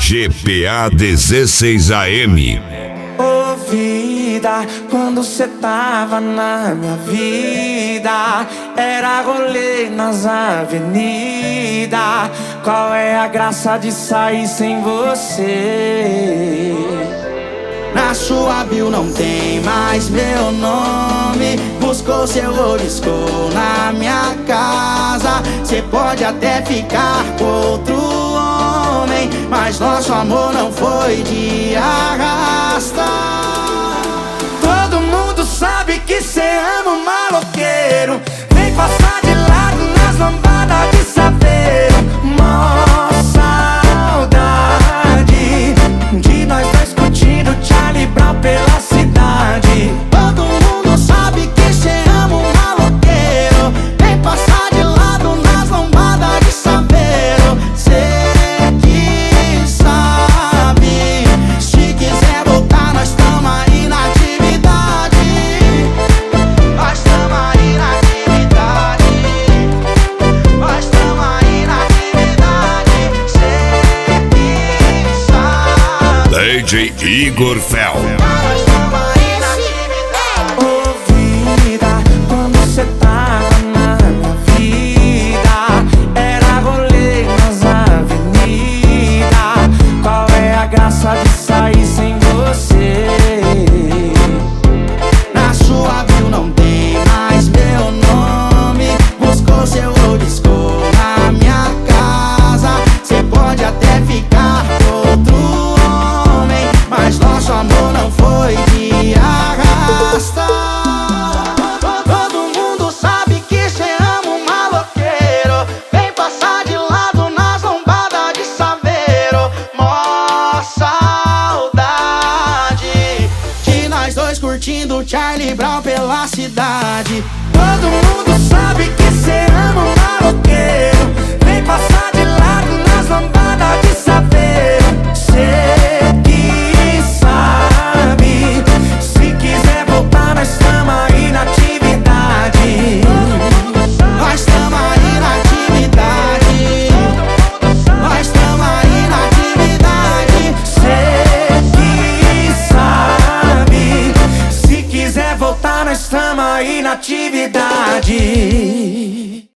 GPA 16 AM. Ô vida, quando cê tava na minha vida, era rolê nas avenidas. Qual é a graça de sair sem você? Na sua bio não tem mais meu nome. Buscou seu oliscou na minha casa. Cê pode até ficar com outro homem, mas nosso amor não foi de arrasta. Todo mundo sabe que cê ama um maloqueiro. Vem passar de lado nas lambadas de saveiro. Mó saudade de nós dois curtindo Charlie Brown pela cidade. Todo mundo sabe que cê ama um maloqueiro. Vem passar de lado nas lambadas de saveiro. Cê que sabe, se quiser voltar nós tamo aí na atividade. Nós tamo aí na atividade. Nós tamo aí na atividade. Cê que sabe. DJ Igor Fel. Ô vida, quando cê tava na minha vida, era rolê nas avenidas. Qual é a graça de sair sem você? Na sua bio não tem mais meu nome. Buscou seu oliscou na minha casa. Cê pode até ficar com outro homem, mas nosso amor não foi de arrasta. Todo mundo sabe que cê ama um maloqueiro. Vem passar de lado nas lombadas de saveiro. Mó saudade de nós dois curtindo Charlie Brown pela cidade. Todo mundo sabe que cê ama um maloqueiro. Vem passar de lado nas lombadas de saveiro. Cê que sabe, se quiser voltar nós tamo aí na atividade. Nós tamo aí na atividade. Nós tamo aí na atividade. Cê que sabe, se quiser voltar nós tamo aí na atividade.